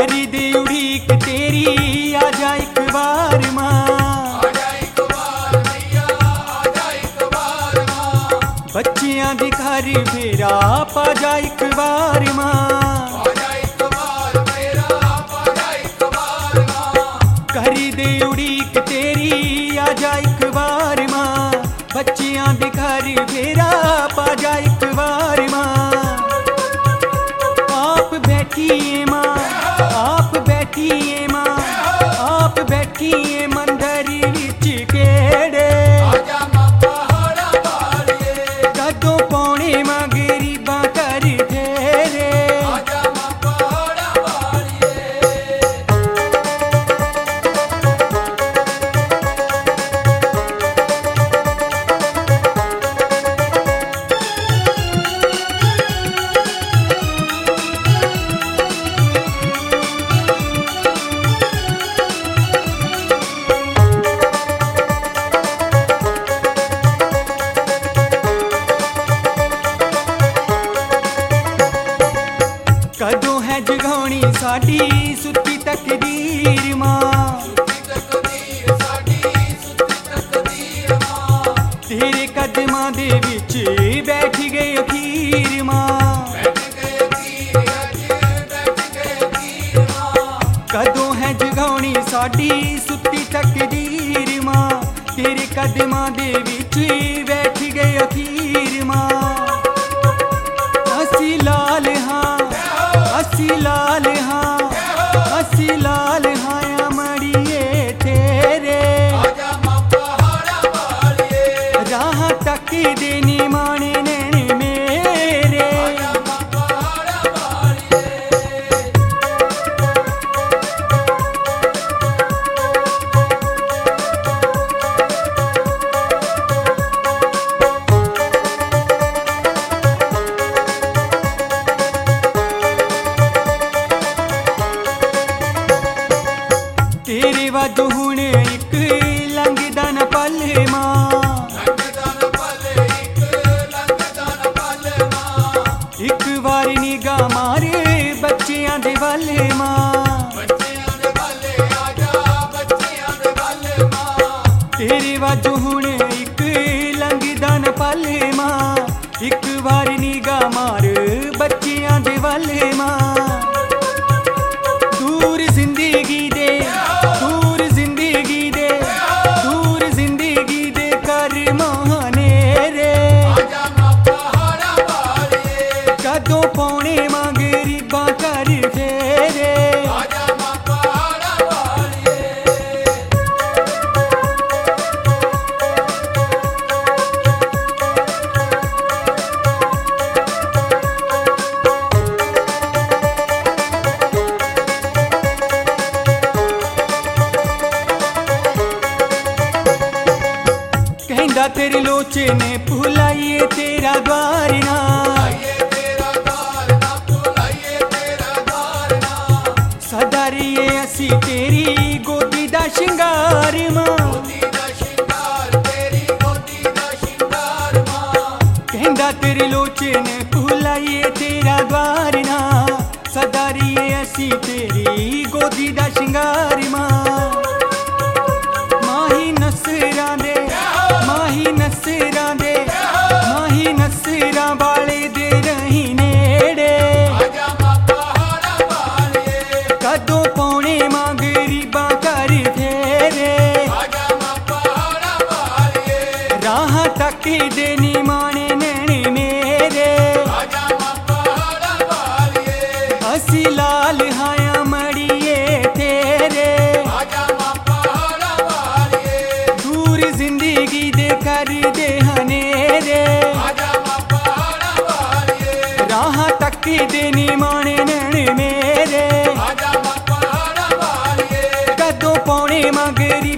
करी दे उड़ीक तेरी आजा एक बार मां, बच्चियां दी घर फेरा पा जा एक बार मां, करी दे उड़ीक तेरी आजा एक बार मां, बच्चियां दी घर फेरा पा जा एक बार मां। आप बैठिए मां, आप बैठिए मां, आप बैठिए मंदरी विच केड़े, कदों पौने मां गरीबां कर फेरे। कदों है जगाउणी साडी सुती तकदीर मां, तेरे कदमां दे विच बैठ गए अखीर मां, कदों है जगाउणी साडी सुती तकदीर मां, तेरे कदमां दे विच बैठ गए अखीर मां। असी लाल हां, असी लाल हां, असी लाल हां अमड़िए तेरे, राह तक देनी माने नैन मेरे। तेरे वादू हुण एक लंघदा न पल मां, एक बार निगाह मारे बच्चियां दे वल मां, तेरे वादू हुण एक लंघदा न पल मां, एक बार निगाह मार बच्चियां दे वल मां। दूर जिंदगी दे, दूर जिंदगी दे, दूर जिंदगी दे कर महानेरे, कदों पौने मां गरीबां कर फेरे। कहंदा तेरे लोचे ने भुलाइए तेरा द्वार ना, सदारिए असी तेरी गोदी दा शिंगार मां, कहंदा तेरे लोचे ने भुलाइए तेरा द्वार ना, सदारिए असी तेरी गोदी दा शिंगार मां। माही नसरां दे, माही नसरां दे, माही नसरां वाले दे रही नेड़े, कदों पौने मां गरीबां कर फेरे, राह तक देनी माने नैन मेरे। असी लाल हां अमड़िए तेरे, दूर जिंदगी दे कर दे हनेरे, राह तक देनी माने नैन मेरे, कदों पौने मां गरीबां